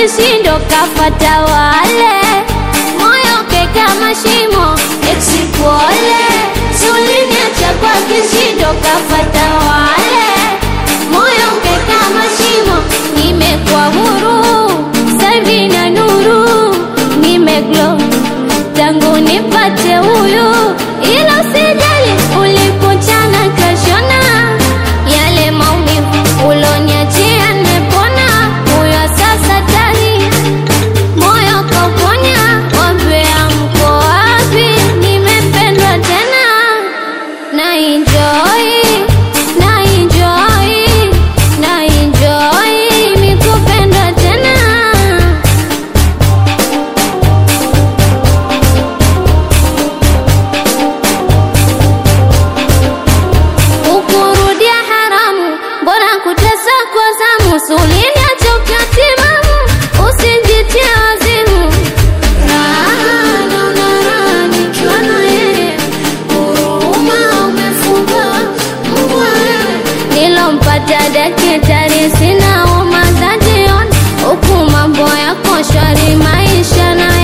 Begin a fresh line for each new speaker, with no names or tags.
kishindo kafata wale, moyo keka mashimo eksipole. Suliniacha kwa kishindo kafata wale, moyo keka mashimo. Nimekuwa huru savi na nuru, nimeglow tangu nipate huyu. Ila usijali ulipochana kashona, yale maumivu uloniachia nimepona. Huyo sasa tani moyo kauponya, wambea mko wapi? Nimependwa tena na enjoy, na enjoy, na enjoy mikupendwa tena. Ukurudia haramu, bora kutesa kwa zamu. Suliniacha ukatimamu, usijitie wazimu. Raha naona raha nikiwa na yeye, huruma umefunga Mungu wewe. Nilompata daktari sina homa za jioni, huku mambo yako shwari maisha na